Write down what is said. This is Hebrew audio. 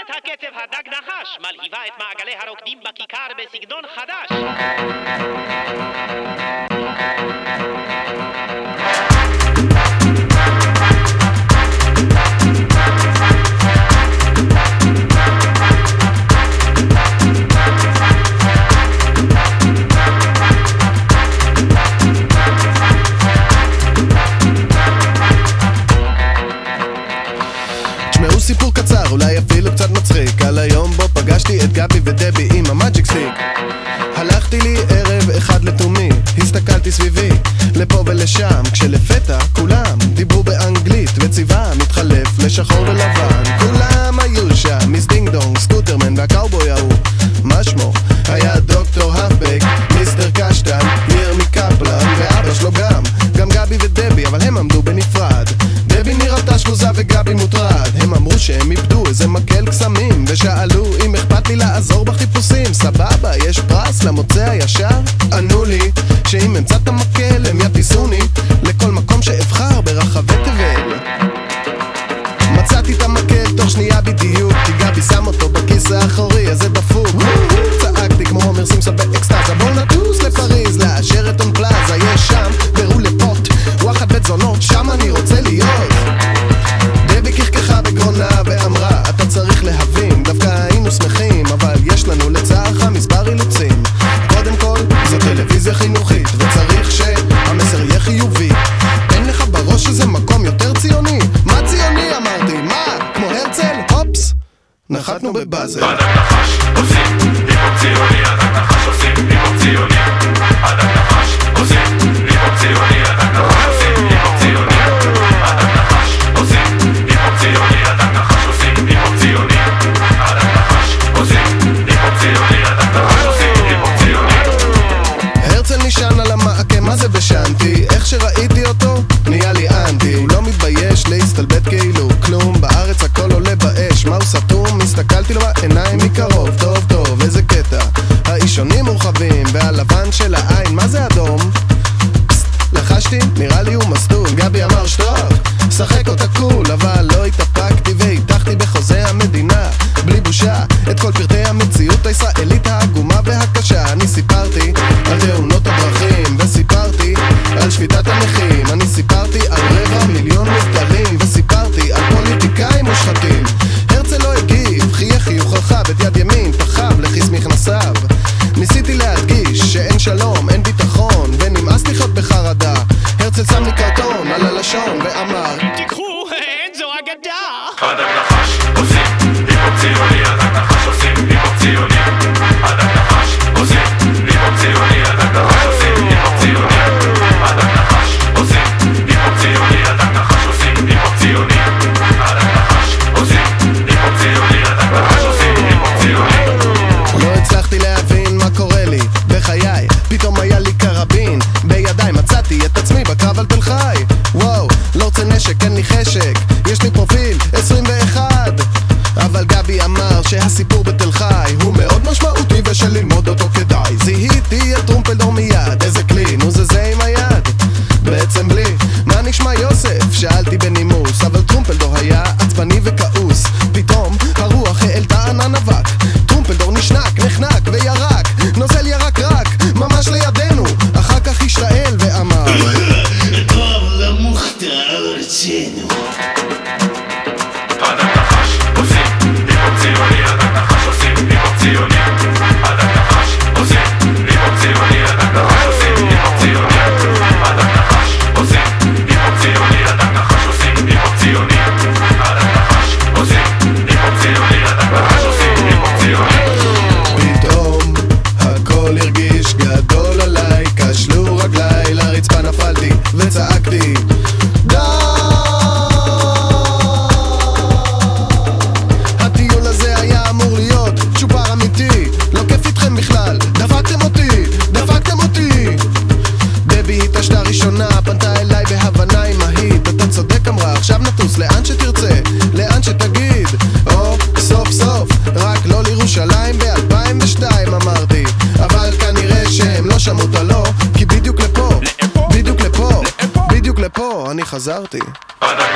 להקת הקצב הדג נחש מלהיבה את מעגלי הרוקדים בכיכר בסגנון חדש. סיפור קצר, אולי אפילו קצת מצחיק, על היום בו פגשתי את גבי ודבי עם המאג'יק סטיק. הלכתי לי ערב אחד לתומי, הסתכלתי סביבי לפה ולשם, כשלפתע כולם דיברו באנגלית וצבעם מתחלף לשחור ולבן. כולם היו שם, מיס דינג דונג, סקוטרמן והקאובוי ההוא, מה שמו? היה דוקטור האפבק, מיסטר קשטן, ירמי קפלן ואבא שלו גם גבי ודבי, אבל הם עמדו בנפרד. דבי נראתה שקוזה וגבי מוטרד. הם אמרו שהם איבדו איזה מקל קסמים, ושאלו אם אכפת לי לעזור בחיפושים. סבבה, יש פרס למוצא הישר? ענו לי שאם אמצא את המקל הם יטיסוני לכל מקום שאבחר ברחבי תבל. מצאתי את המקל תוך שנייה בדיוק, כי גבי שם אותו בכיס האחורי, איזה דפוק. צעקתי כמו הומר סימפסון באקסטאזה, בוא נטוס לפריז, לאשר את און פלאזה. יש שם ברולפוט, וואחד בית זונות, שם אני רוצה להיות. דבי כחככה בגרונה ואמרה, אתה צריך להבין, דווקא היינו שמחים, אבל יש לנו לצערך מספר אילוצים. קודם כל, זו טלוויזיה חינוכית, וצריך שהמסר יהיה חיובי. אין לך בראש שזה מקום יותר ציוני? מה ציוני? אמרתי, מה? כמו הרצל? הופס, נחתנו בבאזל. הדק נחש עושים היפ-הופ ציוני, הדק נחש עושים היפ-הופ ציוני, הדק נחש עושים היפ-הופ ציוני, הדק נחש עושים היפ-הופ ציוני, הדק נחש עושים היפ-הופ ציוני, הדק נחש עושים היפ-הופ ציוני, הדק נחש עושים היפ-הופ ציוני, הדק נחש עושים היפ-הופ ציוני. הרצל נשען על המעקה, מה זה בשנתי? איך שראיתי אותו, נהיה לי אנטי. הוא לא מתבייש להסתלבט כאילו כלום, בארץ הכל עולה באש, מה הוא סתום? הסתכלתי לו בעיניים מקרוב, טוב טוב, איזה קטע. האישונים מורחבים, והלבן של העין, מה זה אדום? לחשתי, נראה לי הוא מסטול. גבי אמר שטוח, שחק אותה קול, אבל לא התאפקתי והיתחתי בחוזה המדינה בלי בושה את כל פרטי המציאות הישראלית העגומה והקשה. אני סיפרתי על תאונות הדרכים, וסיפרתי על שביתת הנכים, אני סיפרתי על 250,000 מובטלים, וסיפרתי על פוליטיקאים מושחתים. הרצל לא הגיב, חייך חיוך רחב, את יד ימין פחב לכיס מכנסיו. ניסיתי להדגיש שאין שלום, אין ביטחון, ונמאס לחיות בחרדה. הרצל שם לי קרטון על הלשון ואמר, תיקחו, אין זו אגדה. הדק נחש עושים היפ-הופ ציוני, הדק נחש עושים היפ-הופ ציוני, הדק נחש עושים היפ-הופ ציוני, הדק נחש עושים היפ-הופ ציוני, הדק נחש עושים היפ-הופ ציוני, הדק נחש עושים היפ-הופ ציוני, הדק נחש עושים היפ-הופ ציוני, הדק נחש עושים היפ-הופ ציוני. לא הצלחתי להבין מה קורה לי בחיי, פתאום היה לי קרבין בידיי, מצאתי את עצמי בקרב על תל חי. וואו, לא רוצה נשק, אין לי חשק, יש לי פרופיל 21. אבל גבי אמר שהסיפור בתל חי הוא מאוד משמעותי ושללמוד אותו כדאי. זיהיתי את טרומפלדור מיד, איזה כלי, נו זה עם היד בעצם בלי. מה נשמע יוסף? שאלתי בנימוס, אבל טרומפלדור היה עצבני וכעוס. פתאום הרוח העלתה ענן אבק, טרומפלדור נשנק, נחנק וירק, נוזל ירק רק, ממש לידינו. אחר כך השתעל ואמר, טוב למוכתר ארצנו. הדק נחש עושים היפ-הופ ציוני, הדק נחש עושים היפ-הופ ציוני, הדק נחש עושים היפ-הופ ציוני, הדק נחש עושים היפ-הופ ציוני, הדק נחש עושים היפ-הופ ציוני, הדק נחש עושים היפ-הופ ציוני, הדק נחש עושים היפ-הופ ציוני, הדק נחש עושים היפ-הופ ציוני. פתאום הכל הרגיש גדול עליי, כשלו רגליי לרצפה, נפלתי וצעקתי די. הטיול הזה היה אמור להיות צ'ופר אמיתי, לא כיף איתכם בכלל, דפקתם אותי. דבי התעשתה ראשונה, פנתה אליי בהבנה אמהית, אתה צודק אמרה, עכשיו נטוס לאן שתרצה, לאן שתגיד, או סוף סוף, רק לא לירושלים ב-2002 אמרתי. אבל כנראה שהם לא שמעו את הלא, כי בדיוק לפה אני חזרתי. הדק